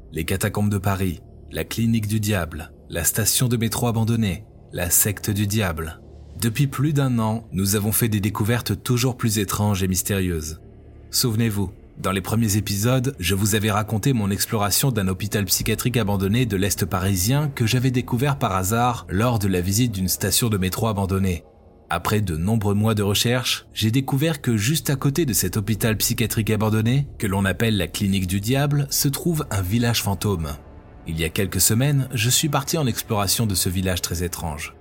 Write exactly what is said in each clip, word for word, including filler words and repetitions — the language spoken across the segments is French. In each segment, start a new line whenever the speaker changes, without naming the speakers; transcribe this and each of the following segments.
les catacombes de Paris, la clinique du diable, la station de métro abandonnée, la secte du diable. Depuis plus d'un an, nous avons fait des découvertes toujours plus étranges et mystérieuses. Souvenez-vous, dans les premiers épisodes, je vous avais raconté mon exploration d'un hôpital psychiatrique abandonné de l'Est parisien que j'avais découvert par hasard lors de la visite d'une station de métro abandonnée. Après de nombreux mois de recherche, j'ai découvert que juste à côté de cet hôpital psychiatrique abandonné, que l'on appelle la clinique du diable, se trouve un village fantôme. Il y a quelques semaines, je suis parti en exploration de ce village très étrange.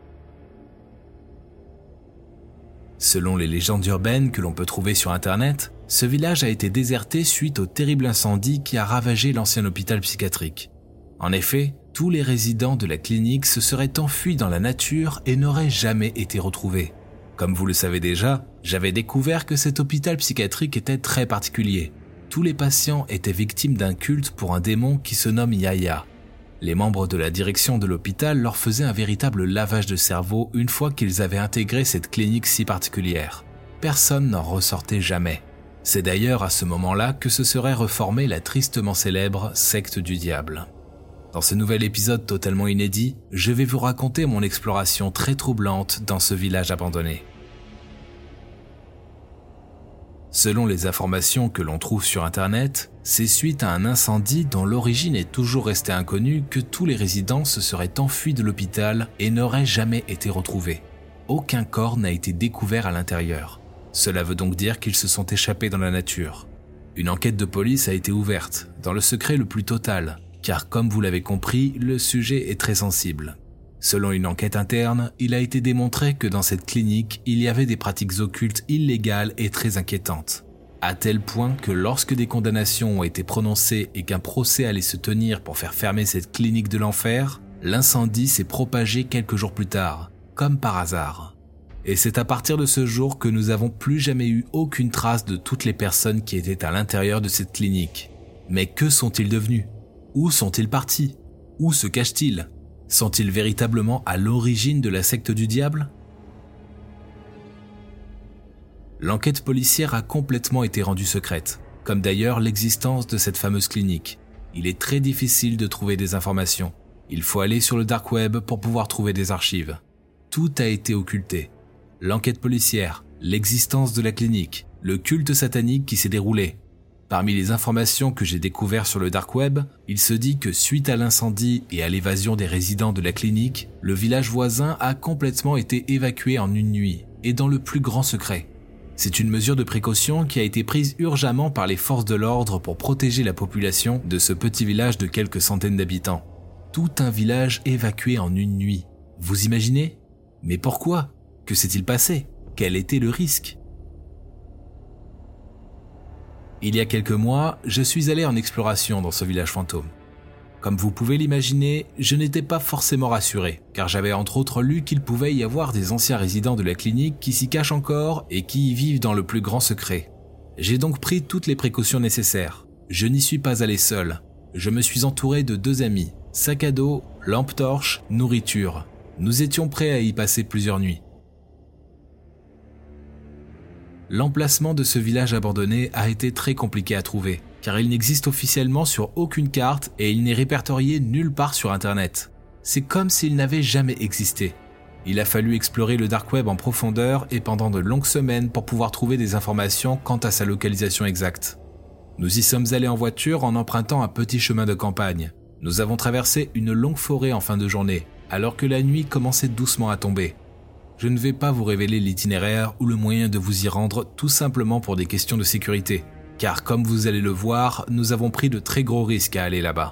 Selon les légendes urbaines que l'on peut trouver sur internet, ce village a été déserté suite au terrible incendie qui a ravagé l'ancien hôpital psychiatrique. En effet, tous les résidents de la clinique se seraient enfuis dans la nature et n'auraient jamais été retrouvés. Comme vous le savez déjà, j'avais découvert que cet hôpital psychiatrique était très particulier. Tous les patients étaient victimes d'un culte pour un démon qui se nomme Yaya. Les membres de la direction de l'hôpital leur faisaient un véritable lavage de cerveau une fois qu'ils avaient intégré cette clinique si particulière. Personne n'en ressortait jamais. C'est d'ailleurs à ce moment-là que se serait reformée la tristement célèbre secte du diable. Dans ce nouvel épisode totalement inédit, je vais vous raconter mon exploration très troublante dans ce village abandonné. Selon les informations que l'on trouve sur internet, c'est suite à un incendie dont l'origine est toujours restée inconnue que tous les résidents se seraient enfuis de l'hôpital et n'auraient jamais été retrouvés. Aucun corps n'a été découvert à l'intérieur. Cela veut donc dire qu'ils se sont échappés dans la nature. Une enquête de police a été ouverte, dans le secret le plus total, car comme vous l'avez compris, le sujet est très sensible. Selon une enquête interne, il a été démontré que dans cette clinique, il y avait des pratiques occultes illégales et très inquiétantes. À tel point que lorsque des condamnations ont été prononcées et qu'un procès allait se tenir pour faire fermer cette clinique de l'enfer, l'incendie s'est propagé quelques jours plus tard, comme par hasard. Et c'est à partir de ce jour que nous n'avons plus jamais eu aucune trace de toutes les personnes qui étaient à l'intérieur de cette clinique. Mais que sont-ils devenus ? Où sont-ils partis ? Où se cachent-ils ? Sont-ils véritablement à l'origine de la secte du diable ? L'enquête policière a complètement été rendue secrète, comme d'ailleurs l'existence de cette fameuse clinique. Il est très difficile de trouver des informations. Il faut aller sur le dark web pour pouvoir trouver des archives. Tout a été occulté. L'enquête policière, l'existence de la clinique, le culte satanique qui s'est déroulé. Parmi les informations que j'ai découvertes sur le dark web, il se dit que suite à l'incendie et à l'évasion des résidents de la clinique, le village voisin a complètement été évacué en une nuit, et dans le plus grand secret. C'est une mesure de précaution qui a été prise urgemment par les forces de l'ordre pour protéger la population de ce petit village de quelques centaines d'habitants. Tout un village évacué en une nuit. Vous imaginez ? Mais pourquoi ? Que s'est-il passé ? Quel était le risque ? Il y a quelques mois, je suis allé en exploration dans ce village fantôme. Comme vous pouvez l'imaginer, je n'étais pas forcément rassuré, car j'avais entre autres lu qu'il pouvait y avoir des anciens résidents de la clinique qui s'y cachent encore et qui y vivent dans le plus grand secret. J'ai donc pris toutes les précautions nécessaires. Je n'y suis pas allé seul. Je me suis entouré de deux amis, sac à dos, lampe torche, nourriture. Nous étions prêts à y passer plusieurs nuits. L'emplacement de ce village abandonné a été très compliqué à trouver, car il n'existe officiellement sur aucune carte et il n'est répertorié nulle part sur internet. C'est comme s'il n'avait jamais existé. Il a fallu explorer le dark web en profondeur et pendant de longues semaines pour pouvoir trouver des informations quant à sa localisation exacte. Nous y sommes allés en voiture en empruntant un petit chemin de campagne. Nous avons traversé une longue forêt en fin de journée, alors que la nuit commençait doucement à tomber. Je ne vais pas vous révéler l'itinéraire ou le moyen de vous y rendre tout simplement pour des questions de sécurité, car comme vous allez le voir, nous avons pris de très gros risques à aller là-bas.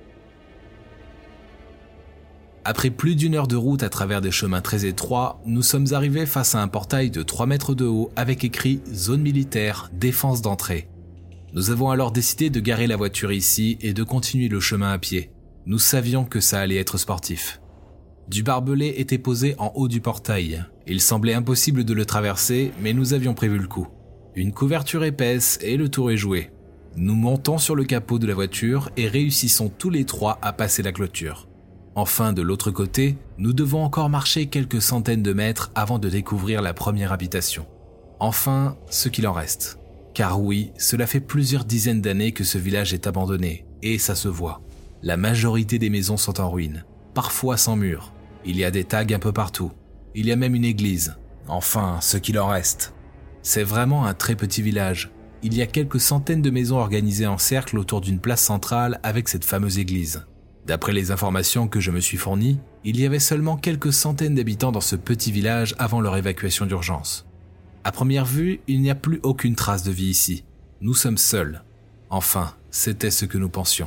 Après plus d'une heure de route à travers des chemins très étroits, nous sommes arrivés face à un portail de trois mètres de haut avec écrit « Zone militaire, défense d'entrée ». Nous avons alors décidé de garer la voiture ici et de continuer le chemin à pied. Nous savions que ça allait être sportif. Du barbelé était posé en haut du portail. Il semblait impossible de le traverser, mais nous avions prévu le coup. Une couverture épaisse et le tour est joué. Nous montons sur le capot de la voiture et réussissons tous les trois à passer la clôture. Enfin, de l'autre côté, nous devons encore marcher quelques centaines de mètres avant de découvrir la première habitation. Enfin, ce qu'il en reste. Car oui, cela fait plusieurs dizaines d'années que ce village est abandonné, et ça se voit. La majorité des maisons sont en ruine, parfois sans mur. Il y a des tags un peu partout. Il y a même une église. Enfin, ce qu'il en reste. C'est vraiment un très petit village. Il y a quelques centaines de maisons organisées en cercle autour d'une place centrale avec cette fameuse église. D'après les informations que je me suis fournies, il y avait seulement quelques centaines d'habitants dans ce petit village avant leur évacuation d'urgence. À première vue, il n'y a plus aucune trace de vie ici. Nous sommes seuls. Enfin, c'était ce que nous pensions.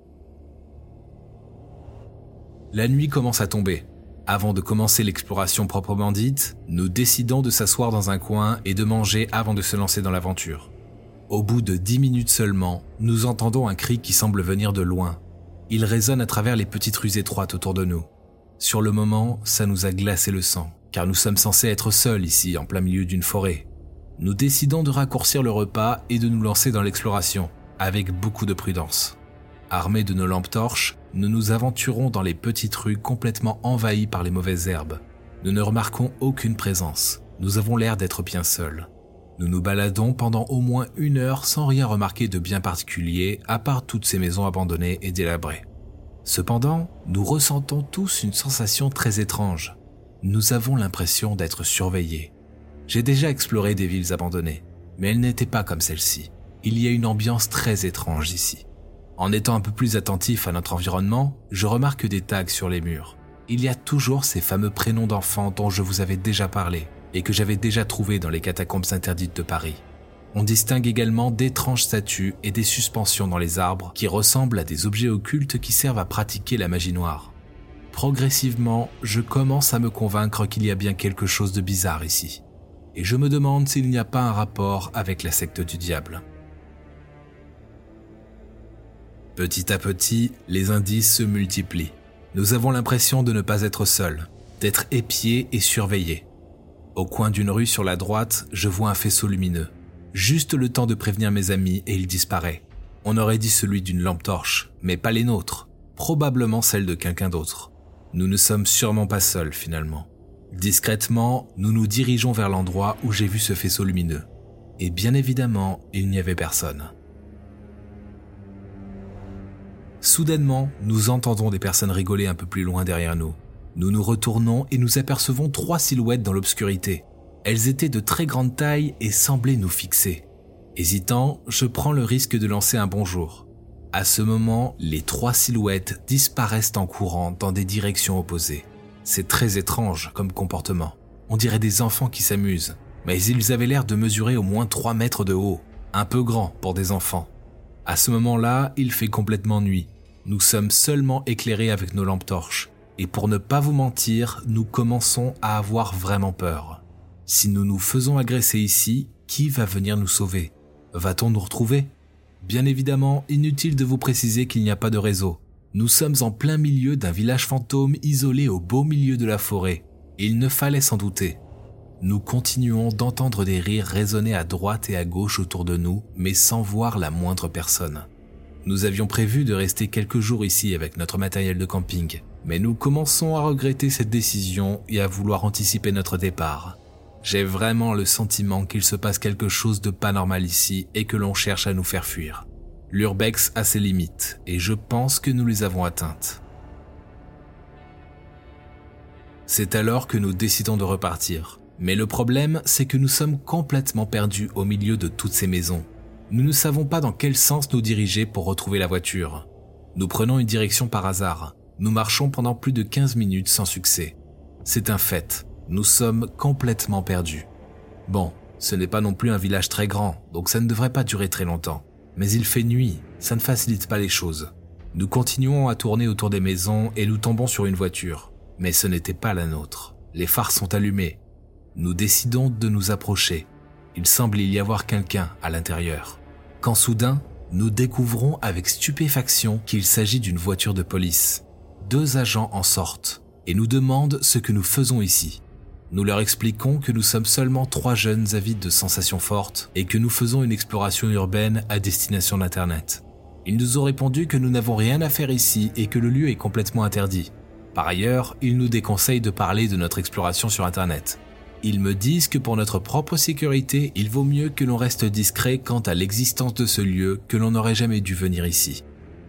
La nuit commence à tomber. Avant de commencer l'exploration proprement dite, nous décidons de s'asseoir dans un coin et de manger avant de se lancer dans l'aventure. Au bout de dix minutes seulement, nous entendons un cri qui semble venir de loin. Il résonne à travers les petites rues étroites autour de nous. Sur le moment, ça nous a glacé le sang, car nous sommes censés être seuls ici, en plein milieu d'une forêt. Nous décidons de raccourcir le repas et de nous lancer dans l'exploration, avec beaucoup de prudence. Armés de nos lampes torches, nous nous aventurons dans les petites rues complètement envahies par les mauvaises herbes. Nous ne remarquons aucune présence. Nous avons l'air d'être bien seuls. Nous nous baladons pendant au moins une heure sans rien remarquer de bien particulier, à part toutes ces maisons abandonnées et délabrées. Cependant, nous ressentons tous une sensation très étrange. Nous avons l'impression d'être surveillés. J'ai déjà exploré des villes abandonnées, mais elles n'étaient pas comme celle-ci. Il y a une ambiance très étrange ici. En étant un peu plus attentif à notre environnement, je remarque des tags sur les murs. Il y a toujours ces fameux prénoms d'enfants dont je vous avais déjà parlé et que j'avais déjà trouvés dans les catacombes interdites de Paris. On distingue également d'étranges statues et des suspensions dans les arbres qui ressemblent à des objets occultes qui servent à pratiquer la magie noire. Progressivement, je commence à me convaincre qu'il y a bien quelque chose de bizarre ici. Et je me demande s'il n'y a pas un rapport avec la secte du diable. Petit à petit, les indices se multiplient. Nous avons l'impression de ne pas être seuls, d'être épiés et surveillés. Au coin d'une rue sur la droite, je vois un faisceau lumineux. Juste le temps de prévenir mes amis et il disparaît. On aurait dit celui d'une lampe torche, mais pas les nôtres. Probablement celle de quelqu'un d'autre. Nous ne sommes sûrement pas seuls finalement. Discrètement, nous nous dirigeons vers l'endroit où j'ai vu ce faisceau lumineux. Et bien évidemment, il n'y avait personne. Soudainement, nous entendons des personnes rigoler un peu plus loin derrière nous. Nous nous retournons et nous apercevons trois silhouettes dans l'obscurité. Elles étaient de très grande taille et semblaient nous fixer. Hésitant, je prends le risque de lancer un bonjour. À ce moment, les trois silhouettes disparaissent en courant dans des directions opposées. C'est très étrange comme comportement. On dirait des enfants qui s'amusent, mais ils avaient l'air de mesurer au moins trois mètres de haut, un peu grand pour des enfants. À ce moment-là, il fait complètement nuit. Nous sommes seulement éclairés avec nos lampes torches. Et pour ne pas vous mentir, nous commençons à avoir vraiment peur. Si nous nous faisons agresser ici, qui va venir nous sauver? Va-t-on nous retrouver? Bien évidemment, inutile de vous préciser qu'il n'y a pas de réseau. Nous sommes en plein milieu d'un village fantôme isolé au beau milieu de la forêt. Il ne fallait s'en douter. Nous continuons d'entendre des rires résonner à droite et à gauche autour de nous, mais sans voir la moindre personne. Nous avions prévu de rester quelques jours ici avec notre matériel de camping, mais nous commençons à regretter cette décision et à vouloir anticiper notre départ. J'ai vraiment le sentiment qu'il se passe quelque chose de pas normal ici et que l'on cherche à nous faire fuir. L'urbex a ses limites et je pense que nous les avons atteintes. C'est alors que nous décidons de repartir. Mais le problème, c'est que nous sommes complètement perdus au milieu de toutes ces maisons. Nous ne savons pas dans quel sens nous diriger pour retrouver la voiture. Nous prenons une direction par hasard. Nous marchons pendant plus de quinze minutes sans succès. C'est un fait, nous sommes complètement perdus. Bon, ce n'est pas non plus un village très grand, donc ça ne devrait pas durer très longtemps. Mais il fait nuit, ça ne facilite pas les choses. Nous continuons à tourner autour des maisons et nous tombons sur une voiture. Mais ce n'était pas la nôtre. Les phares sont allumés. Nous décidons de nous approcher. Il semble y avoir quelqu'un à l'intérieur. Quand soudain, nous découvrons avec stupéfaction qu'il s'agit d'une voiture de police. Deux agents en sortent et nous demandent ce que nous faisons ici. Nous leur expliquons que nous sommes seulement trois jeunes avides de sensations fortes et que nous faisons une exploration urbaine à destination d'Internet. Ils nous ont répondu que nous n'avons rien à faire ici et que le lieu est complètement interdit. Par ailleurs, ils nous déconseillent de parler de notre exploration sur Internet. Ils me disent que pour notre propre sécurité, il vaut mieux que l'on reste discret quant à l'existence de ce lieu, que l'on n'aurait jamais dû venir ici.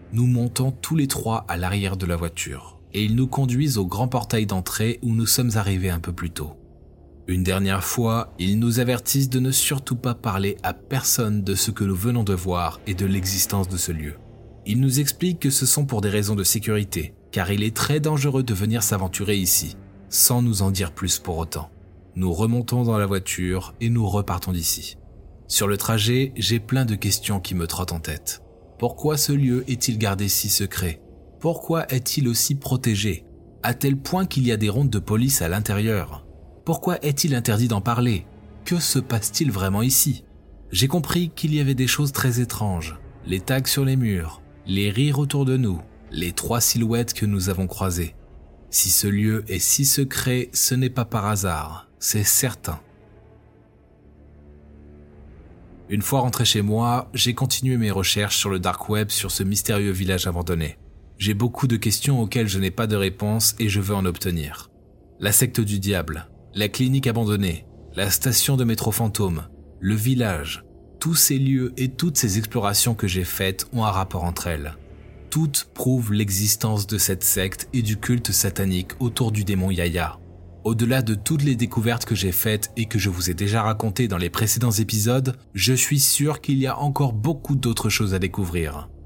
Nous montons tous les trois à l'arrière de la voiture et ils nous conduisent au grand portail d'entrée où nous sommes arrivés un peu plus tôt. Une dernière fois, ils nous avertissent de ne surtout pas parler à personne de ce que nous venons de voir et de l'existence de ce lieu. Ils nous expliquent que ce sont pour des raisons de sécurité, car il est très dangereux de venir s'aventurer ici, sans nous en dire plus pour autant. Nous remontons dans la voiture et nous repartons d'ici. Sur le trajet, j'ai plein de questions qui me trottent en tête. Pourquoi ce lieu est-il gardé si secret ? Pourquoi est-il aussi protégé, à tel point qu'il y a des rondes de police à l'intérieur ? Pourquoi est-il interdit d'en parler ? Que se passe-t-il vraiment ici ? J'ai compris qu'il y avait des choses très étranges. Les tags sur les murs, les rires autour de nous, les trois silhouettes que nous avons croisées. Si ce lieu est si secret, ce n'est pas par hasard, c'est certain. Une fois rentré chez moi, j'ai continué mes recherches sur le dark web sur ce mystérieux village abandonné. J'ai beaucoup de questions auxquelles je n'ai pas de réponse et je veux en obtenir. La secte du diable, la clinique abandonnée, la station de métro fantôme, le village, tous ces lieux et toutes ces explorations que j'ai faites ont un rapport entre elles. Toutes prouvent l'existence de cette secte et du culte satanique autour du démon Yaya. Au-delà de toutes les découvertes que j'ai faites et que je vous ai déjà racontées dans les précédents épisodes, je suis sûr qu'il y a encore beaucoup d'autres choses à découvrir.